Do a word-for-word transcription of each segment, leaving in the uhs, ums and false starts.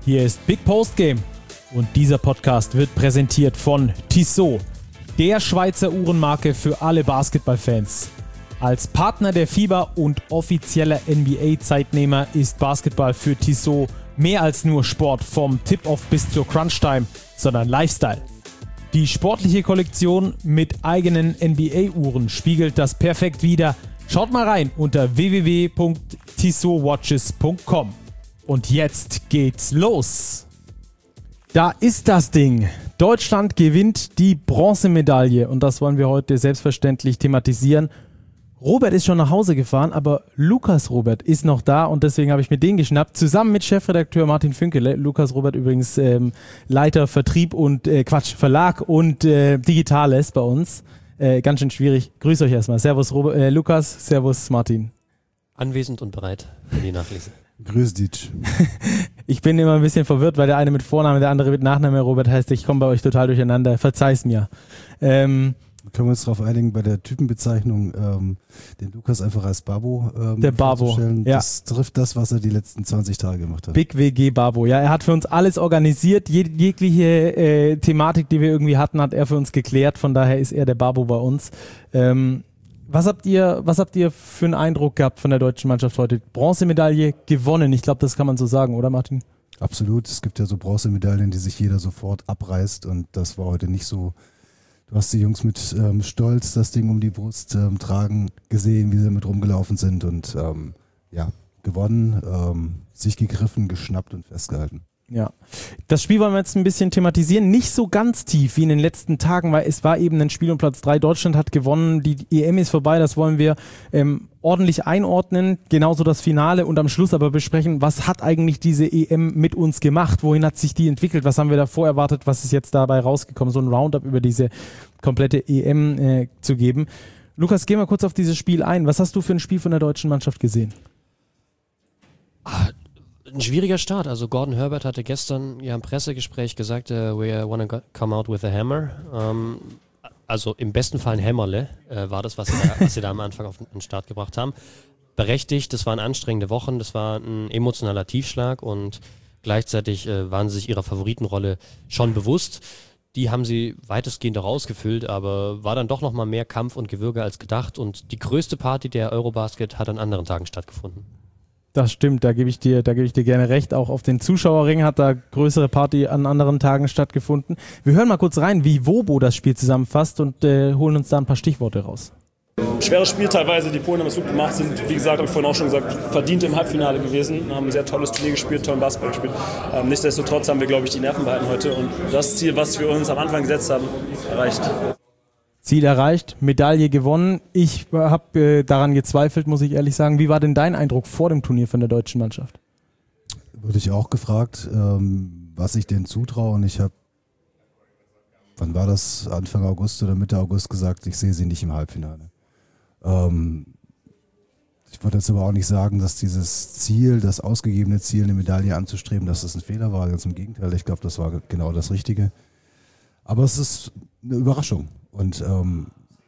Hier ist Big Post Game und dieser Podcast wird präsentiert von Tissot, der Schweizer Uhrenmarke für alle Basketballfans. Als Partner der FIBA und offizieller N B A-Zeitnehmer ist Basketball für Tissot mehr als nur Sport vom Tip-Off bis zur Crunch-Time, sondern Lifestyle. Die sportliche Kollektion mit eigenen N B A-Uhren spiegelt das perfekt wider. Schaut mal rein unter w w w punkt tissot watches punkt com. Und jetzt geht's los. Da ist das Ding. Deutschland gewinnt die Bronzemedaille und das wollen wir heute selbstverständlich thematisieren. Robert ist schon nach Hause gefahren, aber Lukas Robert ist noch da und deswegen habe ich mir den geschnappt, zusammen mit Chefredakteur Martin Fünkele. Lukas Robert übrigens ähm, Leiter Vertrieb und, äh, Quatsch, Verlag und äh, Digitales bei uns. Äh, ganz schön schwierig. Grüß euch erstmal. Servus Robert, äh, Lukas, servus Martin. Anwesend und bereit für die Nachlese. Grüß dich. Ich bin immer ein bisschen verwirrt, weil der eine mit Vorname, der andere mit Nachname Robert heißt. Ich komme bei euch total durcheinander. Verzeih's mir. Ähm, Können wir uns darauf einigen, bei der Typenbezeichnung ähm, den Lukas einfach als Babo ähm, der Babo, ja. Das trifft das, was er die letzten zwanzig Tage gemacht hat. Big W G Babo. Ja, er hat für uns alles organisiert. Jeg- jegliche äh, Thematik, die wir irgendwie hatten, hat er für uns geklärt. Von daher ist er der Babo bei uns. Ähm, Was habt ihr, was habt ihr für einen Eindruck gehabt von der deutschen Mannschaft heute? Bronzemedaille gewonnen. Ich glaube, das kann man so sagen, oder Martin? Absolut. Es gibt ja so Bronzemedaillen, die sich jeder sofort abreißt und das war heute nicht so. Du hast die Jungs mit ähm, Stolz das Ding um die Brust ähm, tragen gesehen, wie sie damit rumgelaufen sind und ähm, ja, gewonnen, ähm, sich gegriffen, geschnappt und festgehalten. Ja, das Spiel wollen wir jetzt ein bisschen thematisieren. Nicht so ganz tief wie in den letzten Tagen, weil es war eben ein Spiel um Platz drei. Deutschland hat gewonnen, die E M ist vorbei, das wollen wir ähm, ordentlich einordnen. Genauso das Finale und am Schluss aber besprechen, was hat eigentlich diese E M mit uns gemacht? Wohin hat sich die entwickelt? Was haben wir davor erwartet? Was ist jetzt dabei rausgekommen? So ein Roundup über diese komplette E M äh, zu geben. Lukas, geh mal kurz auf dieses Spiel ein. Was hast du für ein Spiel von der deutschen Mannschaft gesehen? Ah, ein schwieriger Start. Also Gordon Herbert hatte gestern ja im Pressegespräch gesagt, uh, we want to come out with a hammer. Um, also im besten Fall ein Hämmerle äh, war das, was sie, da, was sie da am Anfang auf den Start gebracht haben. Berechtigt, das waren anstrengende Wochen, das war ein emotionaler Tiefschlag und gleichzeitig äh, waren sie sich ihrer Favoritenrolle schon bewusst. Die haben sie weitestgehend auch ausgefüllt, aber war dann doch nochmal mehr Kampf und Gewürge als gedacht und die größte Party der Eurobasket hat an anderen Tagen stattgefunden. Das stimmt, da gebe ich dir, da gebe ich dir gerne recht. Auch auf den Zuschauerringen hat da größere Party an anderen Tagen stattgefunden. Wir hören mal kurz rein, wie Wobo das Spiel zusammenfasst und äh, holen uns da ein paar Stichworte raus. Schweres Spiel teilweise, die Polen haben es gut gemacht, sind, wie gesagt, habe ich vorhin auch schon gesagt, verdient im Halbfinale gewesen, haben ein sehr tolles Turnier gespielt, tollen Basketball gespielt. Ähm, nichtsdestotrotz haben wir, glaube ich, die Nerven behalten heute und das Ziel, was wir uns am Anfang gesetzt haben, erreicht. Ziel erreicht, Medaille gewonnen. Ich habe äh, daran gezweifelt, muss ich ehrlich sagen. Wie war denn dein Eindruck vor dem Turnier von der deutschen Mannschaft? Wurde ich auch gefragt, ähm, was ich denen zutraue und ich habe, wann war das, Anfang August oder Mitte August gesagt, ich sehe sie nicht im Halbfinale. Ähm, ich würde jetzt aber auch nicht sagen, dass dieses Ziel, das ausgegebene Ziel, eine Medaille anzustreben, dass das ein Fehler war. Ganz im Gegenteil, ich glaube, das war genau das Richtige. Aber es ist eine Überraschung. Und ähm,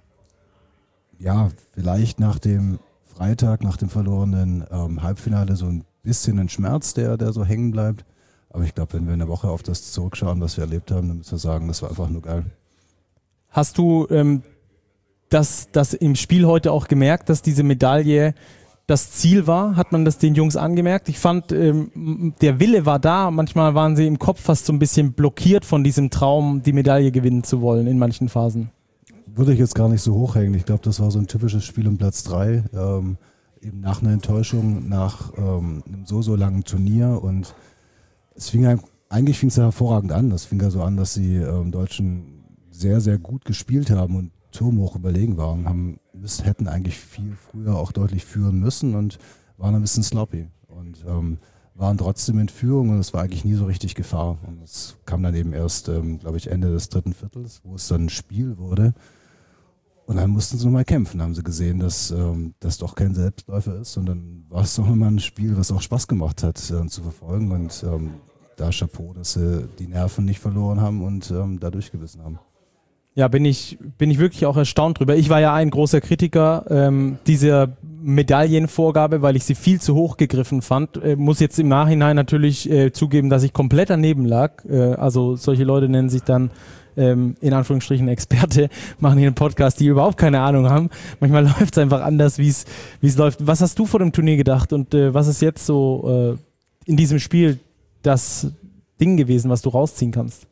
ja, vielleicht nach dem Freitag, nach dem verlorenen ähm, Halbfinale so ein bisschen ein Schmerz, der, der so hängen bleibt. Aber ich glaube, wenn wir eine Woche auf das zurückschauen, was wir erlebt haben, dann müssen wir sagen, das war einfach nur geil. Hast du ähm, das, das im Spiel heute auch gemerkt, dass diese Medaille das Ziel war? Hat man das den Jungs angemerkt? Ich fand, ähm, der Wille war da. Manchmal waren sie im Kopf fast so ein bisschen blockiert von diesem Traum, die Medaille gewinnen zu wollen in manchen Phasen. Würde ich jetzt gar nicht so hochhängen. Ich glaube, das war so ein typisches Spiel um Platz drei. Ähm, eben nach einer Enttäuschung, nach ähm, einem so, so langen Turnier. Und es fing ja, eigentlich fing es ja hervorragend an. Es fing ja so an, dass die ähm, Deutschen sehr, sehr gut gespielt haben und turmhoch überlegen waren, haben, hätten eigentlich viel früher auch deutlich führen müssen und waren ein bisschen sloppy und ähm, waren trotzdem in Führung und es war eigentlich nie so richtig Gefahr. Und es kam dann eben erst, ähm, glaube ich, Ende des dritten Viertels, wo es dann ein Spiel wurde und dann mussten sie nochmal kämpfen, haben sie gesehen, dass ähm, das doch kein Selbstläufer ist und dann war es doch nochmal ein Spiel, was auch Spaß gemacht hat äh, zu verfolgen und ähm, da Chapeau, dass sie die Nerven nicht verloren haben und ähm, da durchgebissen haben. Ja, bin ich, bin ich wirklich auch erstaunt drüber. Ich war ja ein großer Kritiker ähm, dieser Medaillenvorgabe, weil ich sie viel zu hoch gegriffen fand. Äh, muss jetzt im Nachhinein natürlich äh, zugeben, dass ich komplett daneben lag. Äh, also solche Leute nennen sich dann ähm, in Anführungsstrichen Experte, machen hier einen Podcast, die überhaupt keine Ahnung haben. Manchmal läuft es einfach anders, wie es wie es läuft. Was hast du vor dem Turnier gedacht und äh, was ist jetzt so äh, in diesem Spiel das Ding gewesen, was du rausziehen kannst?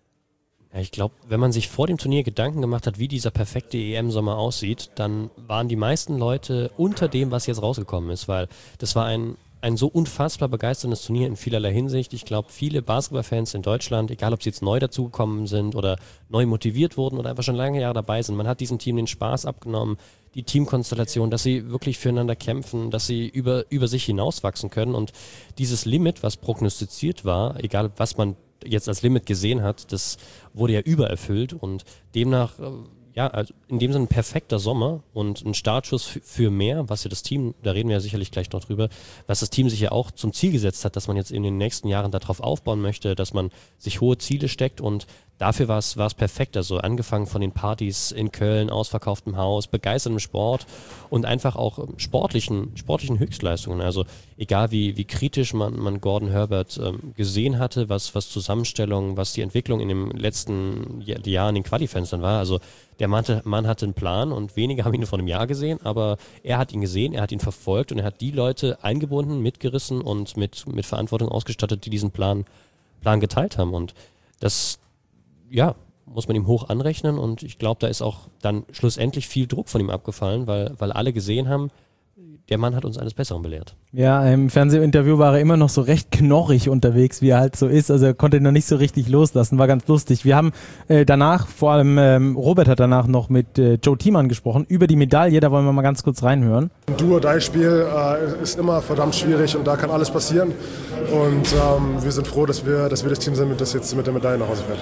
Ja, ich glaube, wenn man sich vor dem Turnier Gedanken gemacht hat, wie dieser perfekte E M-Sommer aussieht, dann waren die meisten Leute unter dem, was jetzt rausgekommen ist, weil das war ein, ein so unfassbar begeisterndes Turnier in vielerlei Hinsicht. Ich glaube, viele Basketballfans in Deutschland, egal ob sie jetzt neu dazugekommen sind oder neu motiviert wurden oder einfach schon lange Jahre dabei sind, man hat diesem Team den Spaß abgenommen, die Teamkonstellation, dass sie wirklich füreinander kämpfen, dass sie über, über sich hinauswachsen können und dieses Limit, was prognostiziert war, egal was man jetzt als Limit gesehen hat, das wurde ja übererfüllt und demnach, ja, also in dem Sinne ein perfekter Sommer und ein Startschuss f- für mehr, was ja das Team, da reden wir ja sicherlich gleich noch drüber, was das Team sich ja auch zum Ziel gesetzt hat, dass man jetzt in den nächsten Jahren darauf aufbauen möchte, dass man sich hohe Ziele steckt und dafür war es war es perfekt, also angefangen von den Partys in Köln, ausverkauftem Haus, begeisterndem Sport und einfach auch sportlichen, sportlichen Höchstleistungen. Also egal wie, wie kritisch man, man Gordon Herbert ähm, gesehen hatte, was, was Zusammenstellung, was die Entwicklung in den letzten Jahr, Jahren in den Qualifenstern war. Also der Mann hatte, Mann hatte einen Plan und wenige haben ihn vor einem Jahr gesehen, aber er hat ihn gesehen, er hat ihn verfolgt und er hat die Leute eingebunden, mitgerissen und mit, mit Verantwortung ausgestattet, die diesen Plan, Plan geteilt haben. Und das ja, muss man ihm hoch anrechnen und ich glaube, da ist auch dann schlussendlich viel Druck von ihm abgefallen, weil, weil alle gesehen haben, der Mann hat uns eines Besseren belehrt. Ja, im Fernsehinterview war er immer noch so recht knorrig unterwegs, wie er halt so ist. Also er konnte noch nicht so richtig loslassen, war ganz lustig. Wir haben äh, danach, vor allem ähm, Robert hat danach noch mit äh, Joe Thiemann gesprochen, über die Medaille, da wollen wir mal ganz kurz reinhören. Ein Do-or-Die-Spiel äh, ist immer verdammt schwierig und da kann alles passieren. Und ähm, wir sind froh, dass wir, dass wir das Team sind, das jetzt mit der Medaille nach Hause fährt.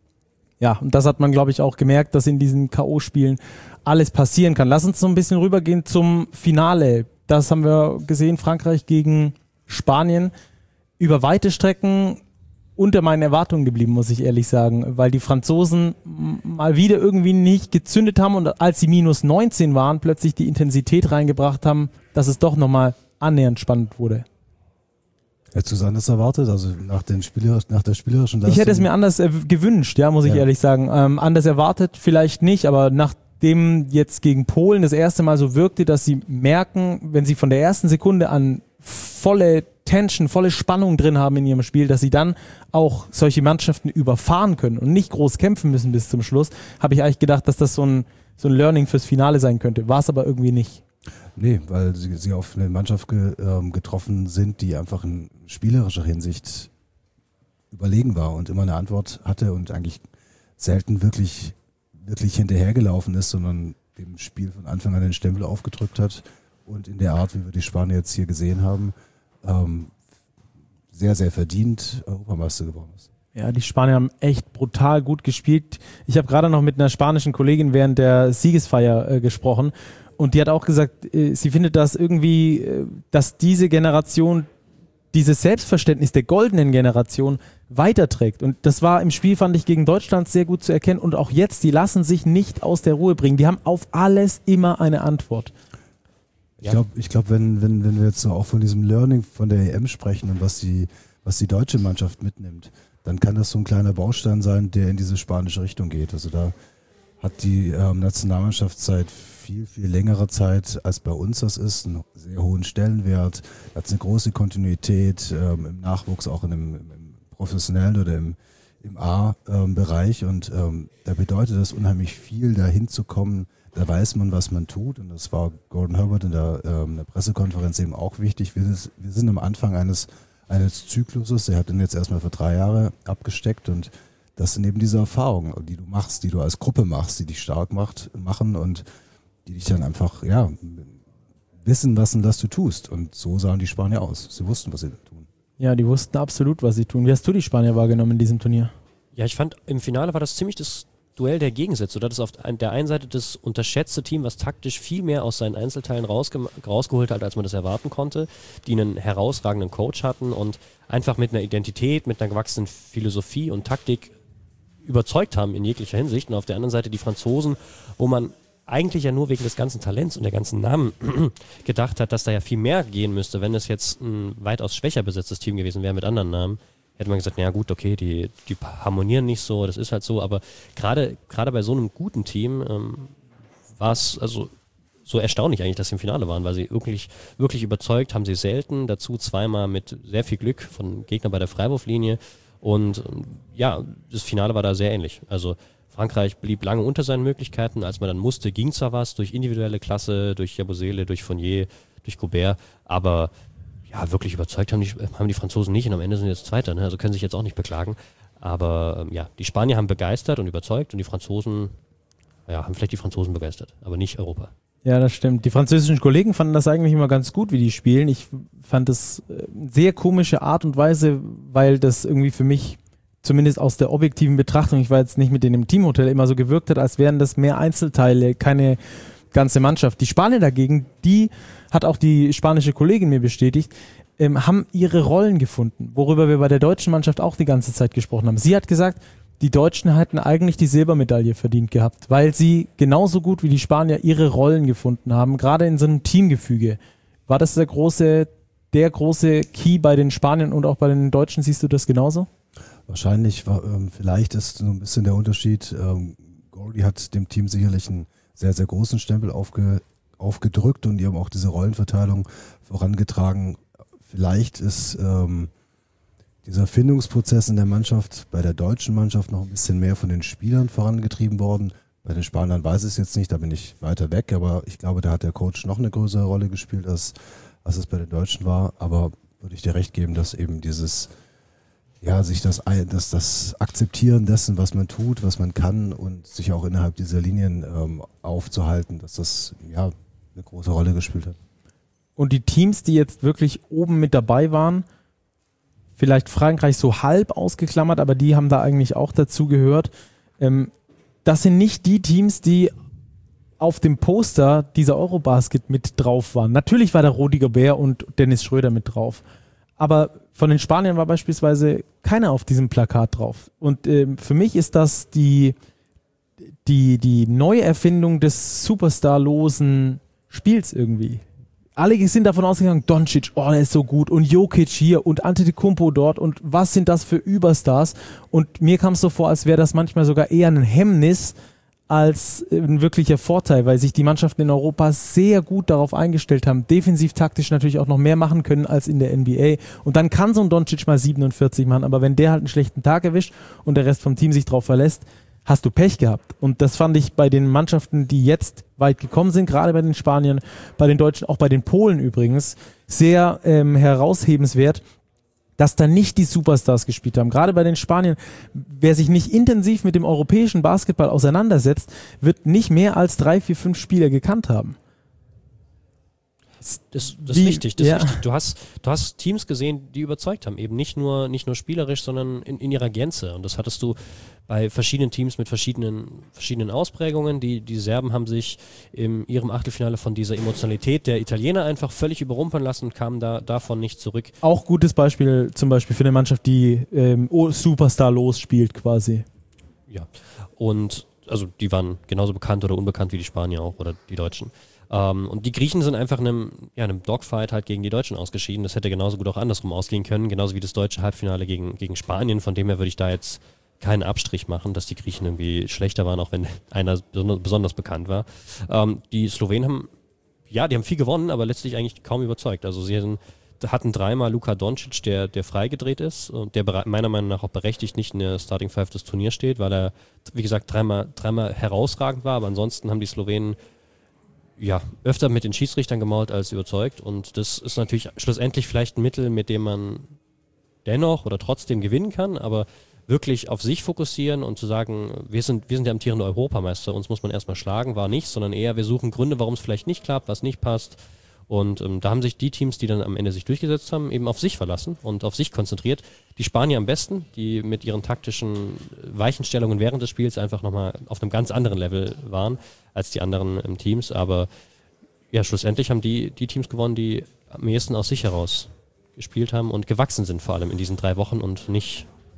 Ja, und das hat man, glaube ich, auch gemerkt, dass in diesen K O-Spielen alles passieren kann. Lass uns so ein bisschen rübergehen zum Finale. Das haben wir gesehen, Frankreich gegen Spanien. Über weite Strecken unter meinen Erwartungen geblieben, muss ich ehrlich sagen, weil die Franzosen mal wieder irgendwie nicht gezündet haben und als sie minus neunzehn waren, plötzlich die Intensität reingebracht haben, dass es doch nochmal annähernd spannend wurde. Hättest du es anders erwartet? Also nach, den Spieler, nach der spielerischen Leistung? Ich hätte es mir anders äh, gewünscht, ja, muss ich ja. ehrlich sagen. Ähm, anders erwartet vielleicht nicht, aber nachdem jetzt gegen Polen das erste Mal so wirkte, dass sie merken, wenn sie von der ersten Sekunde an volle Tension, volle Spannung drin haben in ihrem Spiel, dass sie dann auch solche Mannschaften überfahren können und nicht groß kämpfen müssen bis zum Schluss, habe ich eigentlich gedacht, dass das so ein, so ein Learning fürs Finale sein könnte. War es aber irgendwie nicht. Nee, weil sie, sie auf eine Mannschaft ge, ähm, getroffen sind, die einfach in spielerischer Hinsicht überlegen war und immer eine Antwort hatte und eigentlich selten wirklich, wirklich hinterhergelaufen ist, sondern dem Spiel von Anfang an den Stempel aufgedrückt hat und in der Art, wie wir die Spanier jetzt hier gesehen haben, ähm, sehr, sehr verdient Europameister geworden ist. Ja, die Spanier haben echt brutal gut gespielt. Ich habe gerade noch mit einer spanischen Kollegin während der Siegesfeier äh, gesprochen. Und die hat auch gesagt, äh, sie findet das irgendwie, äh, dass diese Generation, dieses Selbstverständnis der goldenen Generation weiterträgt. Und das war im Spiel, fand ich, gegen Deutschland sehr gut zu erkennen. Und auch jetzt, die lassen sich nicht aus der Ruhe bringen. Die haben auf alles immer eine Antwort. Ich glaube, ich glaub, wenn, wenn, wenn wir jetzt so auch von diesem Learning von der E M sprechen und was die, was die deutsche Mannschaft mitnimmt, dann kann das so ein kleiner Baustein sein, der in diese spanische Richtung geht. Also da hat die ähm, Nationalmannschaft seit viel, viel längerer Zeit, als bei uns das ist, einen sehr hohen Stellenwert, hat eine große Kontinuität ähm, im Nachwuchs, auch in dem, im professionellen oder im, im A-Bereich und ähm, da bedeutet das unheimlich viel, da hinzukommen, da weiß man, was man tut und das war Gordon Herbert in der, ähm, der Pressekonferenz eben auch wichtig. Wir, wir sind am Anfang eines, eines Zykluses, der hat ihn jetzt erstmal für drei Jahre abgesteckt und das sind eben diese Erfahrungen, die du machst, die du als Gruppe machst, die dich stark macht, machen und die dich dann einfach, ja, wissen lassen, was du tust. Und so sahen die Spanier aus. Sie wussten, was sie tun. Ja, die wussten absolut, was sie tun. Wie hast du die Spanier wahrgenommen in diesem Turnier? Ja, ich fand, im Finale war das ziemlich das Duell der Gegensätze. Oder das ist auf der einen Seite das unterschätzte Team, was taktisch viel mehr aus seinen Einzelteilen rausge- rausgeholt hat, als man das erwarten konnte, die einen herausragenden Coach hatten und einfach mit einer Identität, mit einer gewachsenen Philosophie und Taktik überzeugt haben in jeglicher Hinsicht. Und auf der anderen Seite die Franzosen, wo man eigentlich ja nur wegen des ganzen Talents und der ganzen Namen gedacht hat, dass da ja viel mehr gehen müsste, wenn es jetzt ein weitaus schwächer besetztes Team gewesen wäre mit anderen Namen. Hätte man gesagt, naja gut, okay, die, die harmonieren nicht so, das ist halt so, aber gerade gerade bei so einem guten Team ähm, war es also so erstaunlich eigentlich, dass sie im Finale waren, weil sie wirklich, wirklich überzeugt haben sie selten, dazu zweimal mit sehr viel Glück von Gegnern bei der Freiwurflinie und ähm, ja, das Finale war da sehr ähnlich. Also Frankreich blieb lange unter seinen Möglichkeiten, als man dann musste, ging zwar was durch individuelle Klasse, durch Jabusele, durch Fournier, durch Gobert, aber ja, wirklich überzeugt haben die, haben die Franzosen nicht und am Ende sind jetzt Zweiter, ne? Also können sich jetzt auch nicht beklagen. Aber ähm, ja, die Spanier haben begeistert und überzeugt und die Franzosen, ja, haben vielleicht die Franzosen begeistert, aber nicht Europa. Ja, das stimmt. Die französischen Kollegen fanden das eigentlich immer ganz gut, wie die spielen. Ich fand das äh, sehr komische Art und Weise, weil das irgendwie für mich, zumindest aus der objektiven Betrachtung, ich war jetzt nicht mit denen im Teamhotel, immer so gewirkt hat, als wären das mehr Einzelteile, keine ganze Mannschaft. Die Spanier dagegen, die hat auch die spanische Kollegin mir bestätigt, ähm, haben ihre Rollen gefunden, worüber wir bei der deutschen Mannschaft auch die ganze Zeit gesprochen haben. Sie hat gesagt, die Deutschen hätten eigentlich die Silbermedaille verdient gehabt, weil sie genauso gut wie die Spanier ihre Rollen gefunden haben, gerade in so einem Teamgefüge. War das der große, der große Key bei den Spaniern und auch bei den Deutschen? Siehst du das genauso? Wahrscheinlich, war, ähm, vielleicht ist so ein bisschen der Unterschied, ähm, Goldie hat dem Team sicherlich einen sehr, sehr großen Stempel aufge, aufgedrückt und die haben auch diese Rollenverteilung vorangetragen. Vielleicht ist ähm, dieser Findungsprozess in der Mannschaft bei der deutschen Mannschaft noch ein bisschen mehr von den Spielern vorangetrieben worden. Bei den Spaniern weiß ich es jetzt nicht, da bin ich weiter weg, aber ich glaube, da hat der Coach noch eine größere Rolle gespielt, als, als es bei den Deutschen war. Aber würde ich dir recht geben, dass eben dieses, ja, sich das, das, das Akzeptieren dessen, was man tut, was man kann und sich auch innerhalb dieser Linien ähm, aufzuhalten, dass das ja eine große Rolle gespielt hat. Und die Teams, die jetzt wirklich oben mit dabei waren, vielleicht Frankreich so halb ausgeklammert, aber die haben da eigentlich auch dazu gehört. Ähm, das sind nicht die Teams, die auf dem Poster dieser Eurobasket mit drauf waren. Natürlich war da Rudi Gobert und Dennis Schröder mit drauf. Aber von den Spaniern war beispielsweise keiner auf diesem Plakat drauf. Und ähm, für mich ist das die, die, die Neuerfindung des superstarlosen Spiels irgendwie. Alle sind davon ausgegangen, Doncic, oh, der ist so gut und Jokic hier und Antetokounmpo dort und was sind das für Überstars? Und mir kam es so vor, als wäre das manchmal sogar eher ein Hemmnis als ein wirklicher Vorteil, weil sich die Mannschaften in Europa sehr gut darauf eingestellt haben, defensiv taktisch natürlich auch noch mehr machen können als in der N B A. Und dann kann so ein Doncic mal siebenundvierzig machen, aber wenn der halt einen schlechten Tag erwischt und der Rest vom Team sich drauf verlässt, hast du Pech gehabt. Und das fand ich bei den Mannschaften, die jetzt weit gekommen sind, gerade bei den Spaniern, bei den Deutschen, auch bei den Polen übrigens, sehr ähm, heraushebenswert, dass da nicht die Superstars gespielt haben. Gerade bei den Spaniern, wer sich nicht intensiv mit dem europäischen Basketball auseinandersetzt, wird nicht mehr als drei, vier, fünf Spieler gekannt haben. Das, das ist Wie, wichtig, das ja. ist wichtig. Du hast, du hast Teams gesehen, die überzeugt haben, eben nicht nur, nicht nur spielerisch, sondern in, in ihrer Gänze. Und das hattest du bei verschiedenen Teams mit verschiedenen, verschiedenen Ausprägungen. Die, die Serben haben sich in ihrem Achtelfinale von dieser Emotionalität der Italiener einfach völlig überrumpeln lassen und kamen da, davon nicht zurück. Auch gutes Beispiel zum Beispiel für eine Mannschaft, die ähm, superstarlos spielt quasi. Ja, und also die waren genauso bekannt oder unbekannt wie die Spanier auch oder die Deutschen. Um, und die Griechen sind einfach in einem, ja, einem Dogfight halt gegen die Deutschen ausgeschieden. Das hätte genauso gut auch andersrum ausgehen können, genauso wie das deutsche Halbfinale gegen, gegen Spanien. Von dem her würde ich da jetzt keinen Abstrich machen, dass die Griechen irgendwie schlechter waren, auch wenn einer besonders bekannt war. Um, die Slowenen haben, ja, die haben viel gewonnen, aber letztlich eigentlich kaum überzeugt. Also sie hatten, hatten dreimal Luka Doncic, der, der freigedreht ist und der meiner Meinung nach auch berechtigt nicht in der Starting Five des Turniers steht, weil er, wie gesagt, dreimal, dreimal herausragend war, aber ansonsten haben die Slowenen ja, öfter mit den Schiedsrichtern gemault als überzeugt und das ist natürlich schlussendlich vielleicht ein Mittel, mit dem man dennoch oder trotzdem gewinnen kann, aber wirklich auf sich fokussieren und zu sagen, wir sind, wir sind der amtierende Europameister, uns muss man erstmal schlagen, war nicht, sondern eher wir suchen Gründe, warum es vielleicht nicht klappt, was nicht passt und ähm, da haben sich die Teams, die dann am Ende sich durchgesetzt haben, eben auf sich verlassen und auf sich konzentriert. Die Spanier am besten, die mit ihren taktischen Weichenstellungen während des Spiels einfach nochmal auf einem ganz anderen Level waren als die anderen ähm, Teams, aber ja, schlussendlich haben die, die Teams gewonnen, die am ehesten aus sich heraus gespielt haben und gewachsen sind, vor allem in diesen drei Wochen und nicht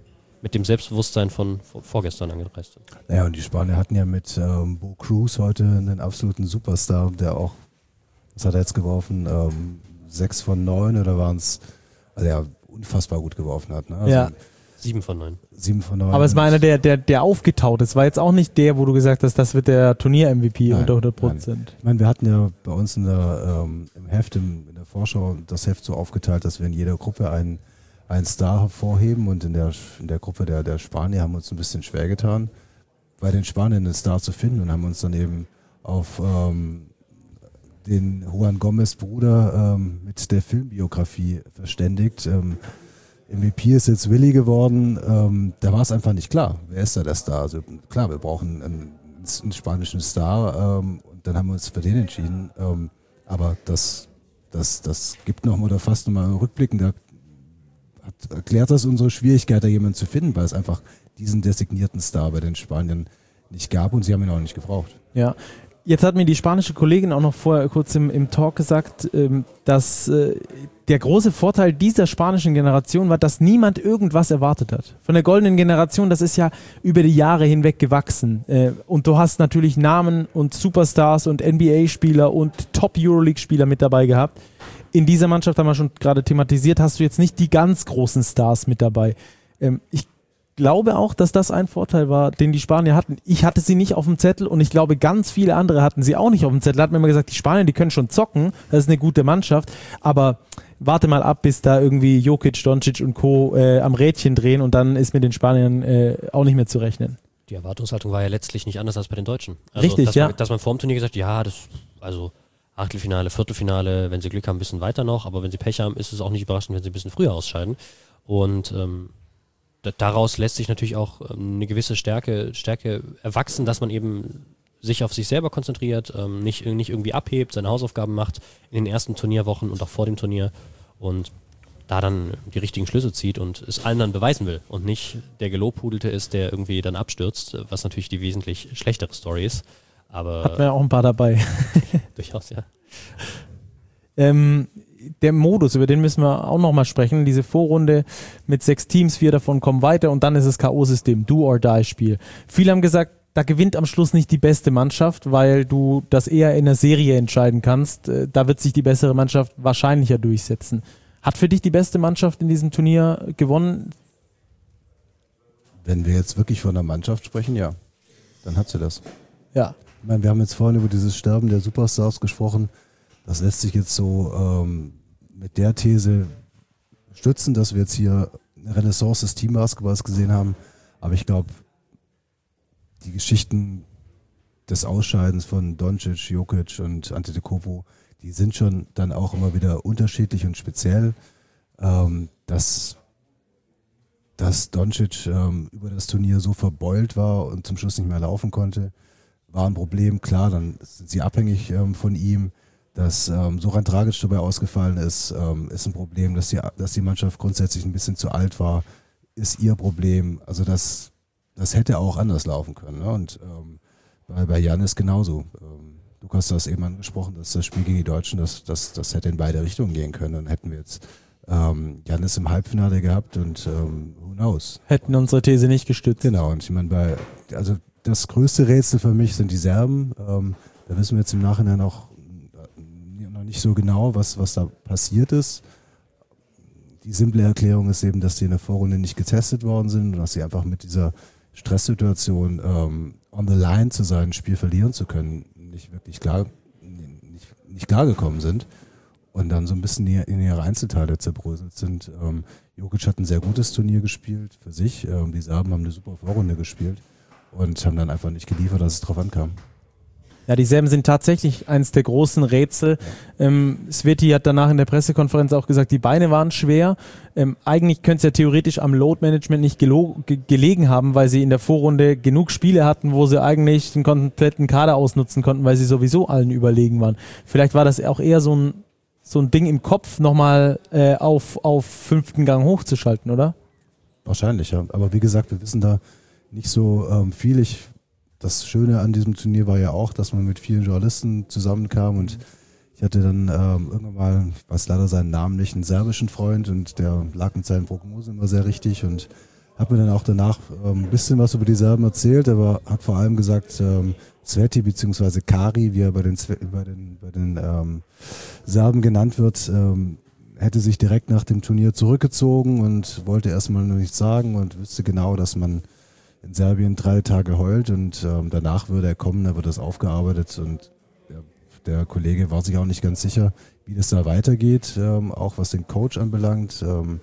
mit dem Selbstbewusstsein von vor, vorgestern angereist sind. Naja, und die Spanier hatten ja mit ähm, Bo Cruz heute einen absoluten Superstar, der auch, was hat er jetzt geworfen, ähm, sechs von neun oder waren es, also der unfassbar gut geworfen hat. Ne? Also ja. Sieben von neun. Sieben von neun. Aber es war einer, der, der, der aufgetaut ist. War jetzt auch nicht der, wo du gesagt hast, das wird der Turnier-M V P Nein, unter hundert Prozent. Nein. Ich meine, wir hatten ja bei uns in der, ähm, im Heft, im, in der Vorschau, das Heft so aufgeteilt, dass wir in jeder Gruppe einen, einen Star hervorheben, und in der, in der Gruppe der, der Spanier haben wir uns ein bisschen schwer getan, bei den Spaniern einen Star zu finden, und haben uns dann eben auf ähm, den Juan Gomez Bruder ähm, mit der Filmbiografie verständigt. Ähm, M V P ist jetzt Willi geworden, ähm, da war es einfach nicht klar, wer ist da der Star? Also klar, wir brauchen einen, einen spanischen Star, ähm, und dann haben wir uns für den entschieden, ähm, aber das, das, das gibt noch oder fast nochmal einen Rückblicken, da hat, erklärt das unsere Schwierigkeit, da jemanden zu finden, weil es einfach diesen designierten Star bei den Spaniern nicht gab, und sie haben ihn auch nicht gebraucht. Ja. Jetzt hat mir die spanische Kollegin auch noch vorher kurz im, im Talk gesagt, ähm, dass äh, der große Vorteil dieser spanischen Generation war, dass niemand irgendwas erwartet hat. Von der goldenen Generation, das ist ja über die Jahre hinweg gewachsen. Äh, und du hast natürlich Namen und Superstars und N B A-Spieler und Top-Euroleague-Spieler mit dabei gehabt. In dieser Mannschaft, haben wir schon gerade thematisiert, hast du jetzt nicht die ganz großen Stars mit dabei. Ähm, ich glaube auch, dass das ein Vorteil war, den die Spanier hatten. Ich hatte sie nicht auf dem Zettel, und ich glaube, ganz viele andere hatten sie auch nicht auf dem Zettel. Da hat mir immer gesagt, die Spanier, die können schon zocken, das ist eine gute Mannschaft, aber warte mal ab, bis da irgendwie Jokic, Doncic und Co. Äh, am Rädchen drehen, und dann ist mit den Spaniern äh, auch nicht mehr zu rechnen. Die Erwartungshaltung war ja letztlich nicht anders als bei den Deutschen. Also, Richtig, dass ja. Man, dass man vor dem Turnier gesagt hat, ja, das, also Achtelfinale, Viertelfinale, wenn sie Glück haben, ein bisschen weiter noch, aber wenn sie Pech haben, ist es auch nicht überraschend, wenn sie ein bisschen früher ausscheiden. Und ähm, daraus lässt sich natürlich auch ähm, eine gewisse Stärke, Stärke erwachsen, dass man eben sich auf sich selber konzentriert, ähm, nicht, nicht irgendwie abhebt, seine Hausaufgaben macht in den ersten Turnierwochen und auch vor dem Turnier, und da dann die richtigen Schlüsse zieht und es allen dann beweisen will und nicht der Gelobhudelte ist, der irgendwie dann abstürzt, was natürlich die wesentlich schlechtere Story ist. Aber Hatten wir ja auch ein paar dabei. Durchaus, ja. Ähm, der Modus, über den müssen wir auch nochmal sprechen. Diese Vorrunde mit sechs Teams, vier davon kommen weiter, und dann ist das K O-System, Do-or-Die-Spiel. Viele haben gesagt, da gewinnt am Schluss nicht die beste Mannschaft, weil du das eher in einer Serie entscheiden kannst. Da wird sich die bessere Mannschaft wahrscheinlicher durchsetzen. Hat für dich die beste Mannschaft in diesem Turnier gewonnen? Wenn wir jetzt wirklich von der Mannschaft sprechen, ja, dann hat sie das. Ja. Ich meine, wir haben jetzt vorhin über dieses Sterben der Superstars gesprochen. Das lässt sich jetzt so ähm, mit der These stützen, dass wir jetzt hier eine Renaissance des Teambasketballs gesehen haben. Aber ich glaube, die Geschichten des Ausscheidens von Doncic, Jokic und Antetokounmpo, die sind schon dann auch immer wieder unterschiedlich und speziell. Ähm, dass, dass Doncic ähm, über das Turnier so verbeult war und zum Schluss nicht mehr laufen konnte, war ein Problem. Klar, dann sind sie abhängig ähm, von ihm. Dass ähm, Zoran Dragic dabei ausgefallen ist, ähm, ist ein Problem. Dass die, dass die Mannschaft grundsätzlich ein bisschen zu alt war, ist ihr Problem. Also das, das hätte auch anders laufen können. Ne? Und ähm, bei, bei Giannis genauso. Ähm, du hast das eben angesprochen, dass das Spiel gegen die Deutschen, das, das, das hätte in beide Richtungen gehen können. Dann hätten wir jetzt ähm, Giannis im Halbfinale gehabt und ähm, who knows. Hätten unsere These nicht gestützt. Genau, und ich meine, bei, also das größte Rätsel für mich sind die Serben. Ähm, da wissen wir jetzt im Nachhinein auch noch nicht so genau, was, was da passiert ist. Die simple Erklärung ist eben, dass die in der Vorrunde nicht getestet worden sind und dass sie einfach mit dieser Stresssituation ähm, on the line zu sein, ein Spiel verlieren zu können, nicht wirklich klar, nicht, nicht klar gekommen sind und dann so ein bisschen in ihre Einzelteile zerbröselt sind. Ähm, Jokic hat ein sehr gutes Turnier gespielt für sich. Ähm, die Serben haben eine super Vorrunde gespielt und haben dann einfach nicht geliefert, dass es drauf ankam. Ja, die Serben sind tatsächlich eins der großen Rätsel. Ähm, Sveti hat danach in der Pressekonferenz auch gesagt, die Beine waren schwer. Ähm, eigentlich könnte es ja theoretisch am Load-Management nicht gelo- ge- gelegen haben, weil sie in der Vorrunde genug Spiele hatten, wo sie eigentlich den kompletten Kader ausnutzen konnten, weil sie sowieso allen überlegen waren. Vielleicht war das auch eher so ein, so ein Ding im Kopf, nochmal äh, auf, auf fünften Gang hochzuschalten, oder? Wahrscheinlich, ja. Aber wie gesagt, wir wissen da nicht so ähm, viel. Ich Das Schöne an diesem Turnier war ja auch, dass man mit vielen Journalisten zusammenkam und ich hatte dann ähm, irgendwann mal, ich weiß leider seinen Namen nicht, einen serbischen Freund und der lag mit seinen Prognosen immer sehr richtig und hat mir dann auch danach ähm, ein bisschen was über die Serben erzählt, aber hat vor allem gesagt, ähm, Sveti bzw. Kari, wie er bei den, bei den, bei den ähm, Serben genannt wird, ähm, hätte sich direkt nach dem Turnier zurückgezogen und wollte erstmal nur nichts sagen und wüsste genau, dass man in Serbien drei Tage heult und ähm, danach würde er kommen, da wird das aufgearbeitet und der, der Kollege war sich auch nicht ganz sicher, wie das da weitergeht, ähm, auch was den Coach anbelangt. Ähm,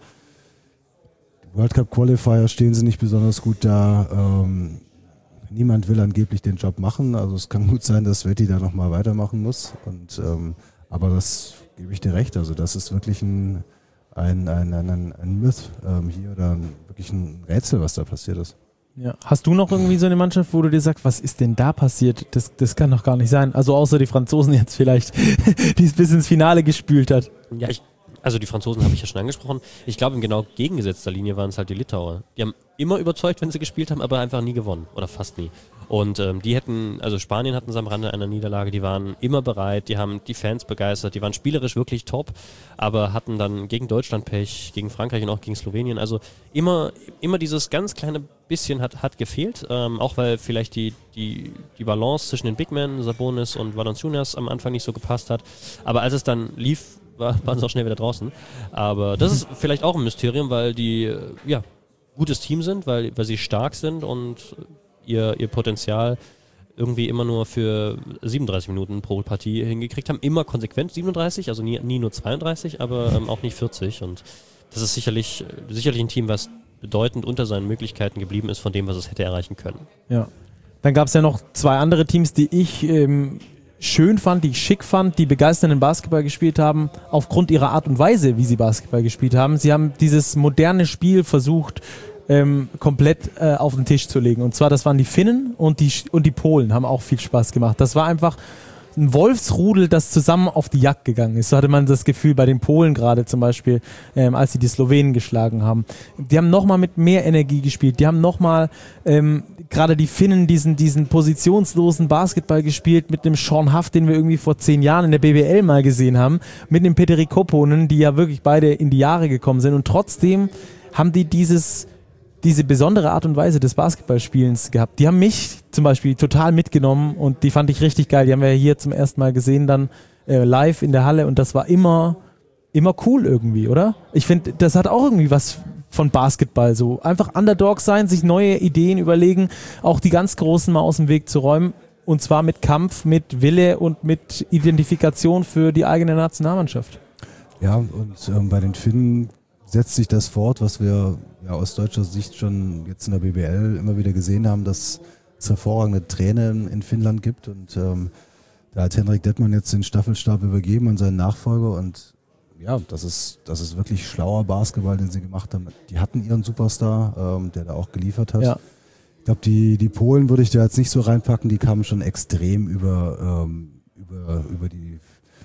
World Cup Qualifier stehen sie nicht besonders gut da. Ähm, niemand will angeblich den Job machen, also es kann gut sein, dass Sveti da nochmal weitermachen muss. Und, ähm, aber das gebe ich dir recht, also das ist wirklich ein, ein, ein, ein, ein Myth ähm, hier oder ein, wirklich ein Rätsel, was da passiert ist. Ja. Hast du noch irgendwie so eine Mannschaft, wo du dir sagst, was ist denn da passiert? Das, das kann doch gar nicht sein. Also außer die Franzosen jetzt vielleicht, die es bis ins Finale gespült hat. Ja, ich Also die Franzosen habe ich ja schon angesprochen. Ich glaube, in genau gegengesetzter Linie waren es halt die Litauer. Die haben immer überzeugt, wenn sie gespielt haben, aber einfach nie gewonnen. Oder fast nie. Und ähm, die hätten, also Spanien hatten sie am Rande einer Niederlage, die waren immer bereit, die haben die Fans begeistert, die waren spielerisch wirklich top, aber hatten dann gegen Deutschland Pech, gegen Frankreich und auch gegen Slowenien. Also immer, immer dieses ganz kleine bisschen hat, hat gefehlt, ähm, auch weil vielleicht die, die, die Balance zwischen den Big Men, Sabonis und Valanciunas am Anfang nicht so gepasst hat. Aber als es dann lief, war, waren sie auch schnell wieder draußen. Aber das ist vielleicht auch ein Mysterium, weil die ja gutes Team sind, weil, weil sie stark sind und ihr, ihr Potenzial irgendwie immer nur für siebenunddreißig Minuten pro Partie hingekriegt haben. Immer konsequent siebenunddreißig, also nie, nie nur zweiunddreißig, aber ähm, auch nicht vierzig. Und das ist sicherlich, sicherlich ein Team, was bedeutend unter seinen Möglichkeiten geblieben ist von dem, was es hätte erreichen können. Ja. Dann gab es ja noch zwei andere Teams, die ich ähm, schön fand, die ich schick fand, die begeisternden Basketball gespielt haben, aufgrund ihrer Art und Weise, wie sie Basketball gespielt haben. Sie haben dieses moderne Spiel versucht, ähm, komplett äh, auf den Tisch zu legen. Und zwar, das waren die Finnen und die, und die Polen, haben auch viel Spaß gemacht. Das war einfach ein Wolfsrudel, das zusammen auf die Jagd gegangen ist. So hatte man das Gefühl bei den Polen gerade zum Beispiel, ähm, als sie die Slowenen geschlagen haben. Die haben nochmal mit mehr Energie gespielt. Die haben nochmal ähm, gerade die Finnen diesen, diesen positionslosen Basketball gespielt mit einem Sean Huff, den wir irgendwie vor zehn Jahren in der B B L mal gesehen haben, mit dem Petteri Koponen, die ja wirklich beide in die Jahre gekommen sind. Und trotzdem haben die dieses diese besondere Art und Weise des Basketballspielens gehabt. Die haben mich zum Beispiel total mitgenommen und die fand ich richtig geil. Die haben wir hier zum ersten Mal gesehen, dann äh, live in der Halle und das war immer, immer cool irgendwie, oder? Ich finde, das hat auch irgendwie was von Basketball so. Einfach Underdog sein, sich neue Ideen überlegen, auch die ganz Großen mal aus dem Weg zu räumen und zwar mit Kampf, mit Wille und mit Identifikation für die eigene Nationalmannschaft. Ja, und ähm, bei den Finnen setzt sich das fort, was wir ja aus deutscher Sicht schon jetzt in der B B L immer wieder gesehen haben, dass es hervorragende Trainer in Finnland gibt und ähm, da hat Henrik Detman jetzt den Staffelstab übergeben an seinen Nachfolger und ja, das ist, das ist wirklich schlauer Basketball, den sie gemacht haben. Die hatten ihren Superstar, ähm, der da auch geliefert hat. Ja. Ich glaube, die, die Polen würde ich da jetzt nicht so reinpacken, die kamen schon extrem über, ähm, über, über die,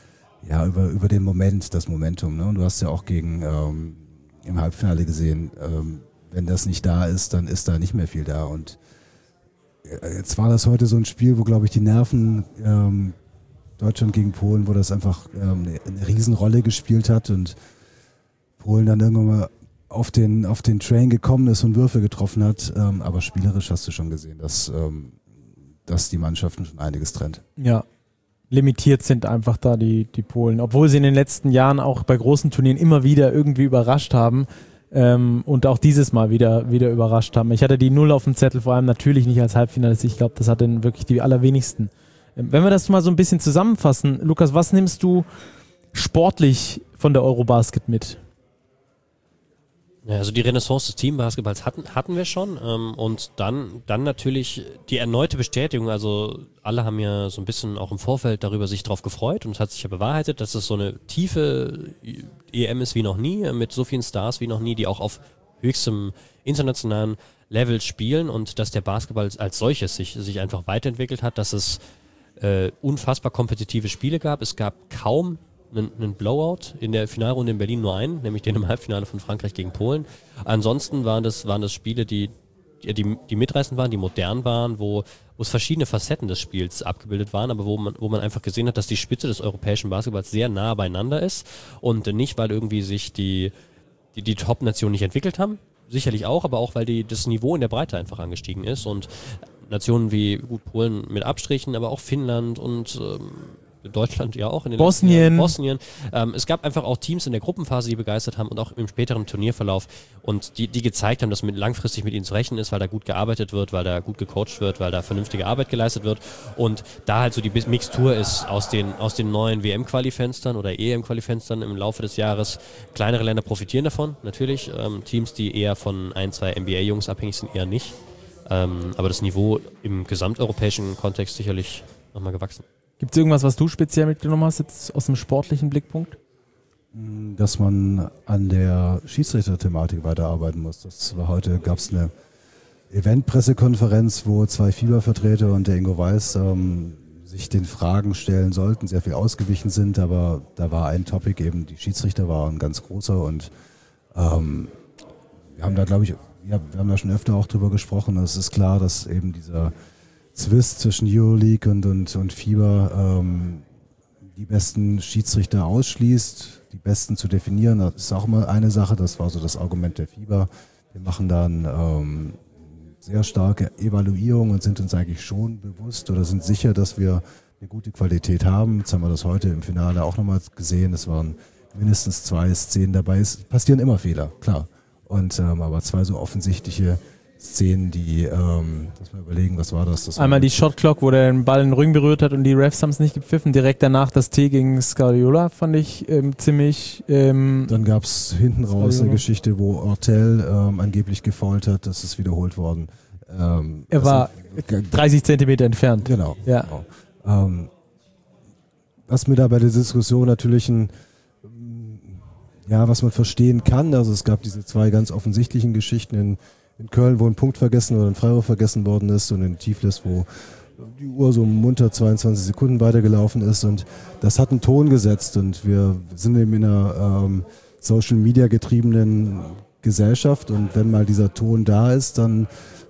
ja, über, über den Moment, das Momentum, ne? Und du hast ja auch gegen ähm, im Halbfinale gesehen, ähm, wenn das nicht da ist, dann ist da nicht mehr viel da. Und äh, jetzt war das heute so ein Spiel, wo, glaube ich, die Nerven ähm, Deutschland gegen Polen, wo das einfach ähm, eine, eine Riesenrolle gespielt hat und Polen dann irgendwann mal auf den, auf den Train gekommen ist und Würfe getroffen hat. Ähm, aber spielerisch hast du schon gesehen, dass, ähm, dass die Mannschaften schon einiges trennt. Ja. Limitiert sind einfach da die, die Polen, obwohl sie in den letzten Jahren auch bei großen Turnieren immer wieder irgendwie überrascht haben ähm, und auch dieses Mal wieder, wieder überrascht haben. Ich hatte die Null auf dem Zettel, vor allem natürlich nicht als Halbfinalist. Ich glaube, das hatten wirklich die allerwenigsten. Ähm, wenn wir das mal so ein bisschen zusammenfassen, Lukas, was nimmst du sportlich von der Eurobasket mit? Ja, also die Renaissance des Teambasketballs hatten, hatten wir schon ähm, und dann, dann natürlich die erneute Bestätigung, also alle haben ja so ein bisschen auch im Vorfeld darüber sich drauf gefreut und es hat sich ja bewahrheitet, dass es so eine tiefe E M ist wie noch nie, mit so vielen Stars wie noch nie, die auch auf höchstem internationalen Level spielen und dass der Basketball als solches sich, sich einfach weiterentwickelt hat, dass es äh, unfassbar kompetitive Spiele gab, es gab kaum einen Blowout, in der Finalrunde in Berlin nur einen, nämlich den im Halbfinale von Frankreich gegen Polen. Ansonsten waren das, waren das Spiele, die, die, die mitreißend waren, die modern waren, wo, wo es verschiedene Facetten des Spiels abgebildet waren, aber wo man, wo man einfach gesehen hat, dass die Spitze des europäischen Basketballs sehr nah beieinander ist und nicht, weil irgendwie sich die, die, die Top-Nationen nicht entwickelt haben, sicherlich auch, aber auch, weil die, das Niveau in der Breite einfach angestiegen ist und Nationen wie gut Polen mit Abstrichen, aber auch Finnland und ähm, Deutschland ja auch in den Bosnien. Jahren, Bosnien. Ähm, es gab einfach auch Teams in der Gruppenphase, die begeistert haben und auch im späteren Turnierverlauf und die, die gezeigt haben, dass mit, langfristig mit ihnen zu rechnen ist, weil da gut gearbeitet wird, weil da gut gecoacht wird, weil da vernünftige Arbeit geleistet wird und da halt so die Mixtur ist aus den, aus den neuen W M-Quali-Fenstern oder E M-Quali-Fenstern im Laufe des Jahres. Kleinere Länder profitieren davon, natürlich. Ähm, Teams, die eher von ein, zwei N B A-Jungs abhängig sind, eher nicht. Ähm, aber das Niveau im gesamteuropäischen Kontext sicherlich nochmal gewachsen. Gibt es irgendwas, was du speziell mitgenommen hast, jetzt aus dem sportlichen Blickpunkt? Dass man an der Schiedsrichter-Thematik weiterarbeiten muss. Das war heute, gab es eine Event-Pressekonferenz, wo zwei FIBA-Vertreter und der Ingo Weiß ähm, sich den Fragen stellen sollten, sehr viel ausgewichen sind, aber da war ein Topic eben, die Schiedsrichter waren ganz großer und ähm, wir haben da, glaube ich, ja, wir haben da schon öfter auch drüber gesprochen. Es ist klar, dass eben dieser Zwist zwischen Euroleague und, und, und FIBA ähm, die besten Schiedsrichter ausschließt, die besten zu definieren. Das ist auch mal eine Sache, das war so das Argument der FIBA. Wir machen dann ähm, sehr starke Evaluierung und sind uns eigentlich schon bewusst oder sind sicher, dass wir eine gute Qualität haben. Jetzt haben wir das heute im Finale auch nochmal gesehen. Es waren mindestens zwei Szenen dabei. Es passieren immer Fehler, klar. Und ähm, aber zwei so offensichtliche Szenen, die, ähm, lass mal überlegen, was war das? das Einmal war die Shotclock, wo der den Ball in den Rücken berührt hat und die Refs haben es nicht gepfiffen. Direkt danach das T gegen Scariolo fand ich ähm, ziemlich... Ähm, Dann gab es hinten raus eine Geschichte, wo Ortel ähm, angeblich gefoult hat, das ist wiederholt worden. Ähm, er war also, dreißig Zentimeter entfernt. Genau. Ja. genau. Ähm, was mir da bei der Diskussion natürlich ein, ja, was man verstehen kann, also es gab diese zwei ganz offensichtlichen Geschichten in In Köln, wo ein Punkt vergessen oder ein Freiwurf vergessen worden ist und in Tiflis, wo die Uhr so munter zweiundzwanzig Sekunden weitergelaufen ist und das hat einen Ton gesetzt und wir sind eben in einer ähm, Social Media getriebenen Gesellschaft und wenn mal dieser Ton da ist, dann,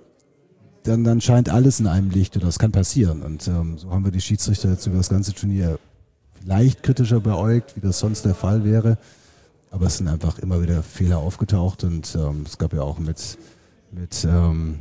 dann, dann scheint alles in einem Licht und das kann passieren und ähm, so haben wir die Schiedsrichter jetzt über das ganze Turnier leicht kritischer beäugt, wie das sonst der Fall wäre, aber es sind einfach immer wieder Fehler aufgetaucht und ähm, es gab ja auch mit mit ähm,